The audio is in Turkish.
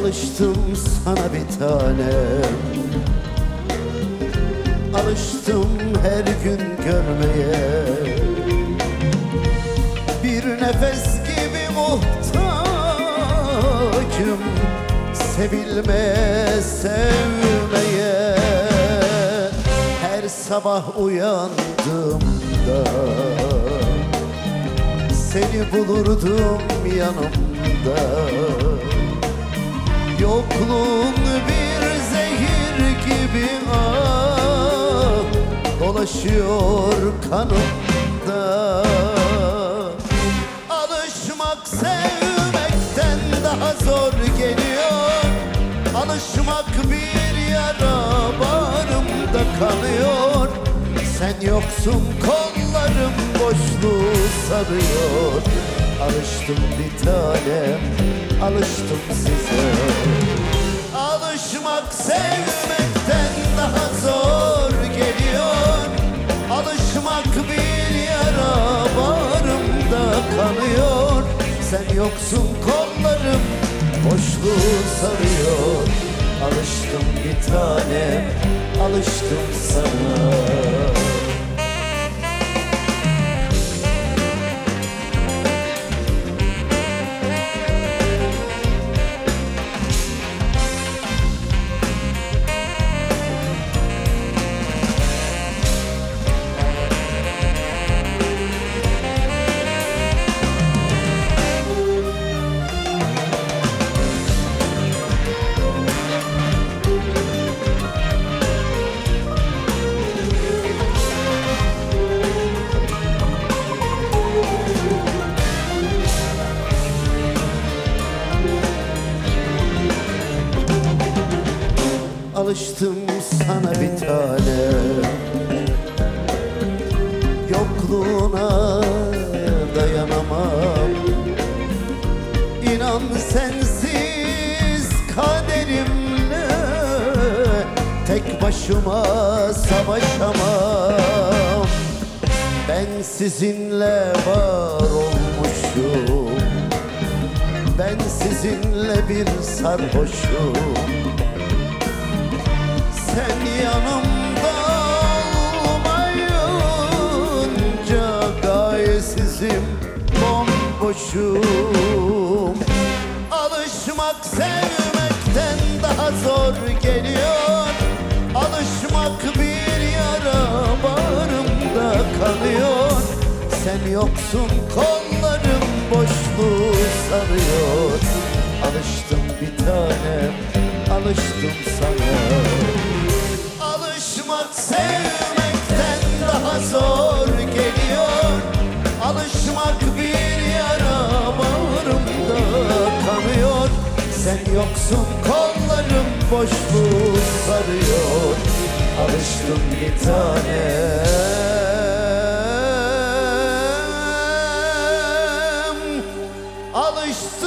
Alıştım sana bir tanem, alıştım her gün görmeye. Bir nefes gibi muhtacım sevilmeye, sevmeye. Her sabah uyandığımda seni bulurdum yanımda. Yokluğun bir zehir gibi dolaşıyor kanımda. Alışmak sevmekten daha zor geliyor. Alışmak bir yara bağrımda kanıyor. Sen yoksun kollarım boşluğu sarıyor. Alıştım bir tanem, alıştım size. Alışmak sevmekten daha zor geliyor. Alışmak bir yara bağrımda kanıyor. Sen yoksun kollarım boşluğu sarıyor. Alıştım bir tanem, alıştım sana. Alıştım sana bir tanem, yokluğuna dayanamam. İnan sensiz kaderimle tek başıma savaşamam. Ben sizinle var olmuşum, ben sizinle bir sarhoşum. Sen yanımda olmayınca gayesizim, bomboşum. Alışmak sevmekten daha zor geliyor. Alışmak bir yara bağrımda kanıyor. Sen yoksun kollarım boşluğu sarıyor. Alıştım bir tanem, alıştım sana. Alışmak sevmekten daha zor geliyor. Alışmak bir yara bağrımda kanıyor. Sen yoksun kollarım boşluğu sarıyor. Alıştım bir tanem, alıştım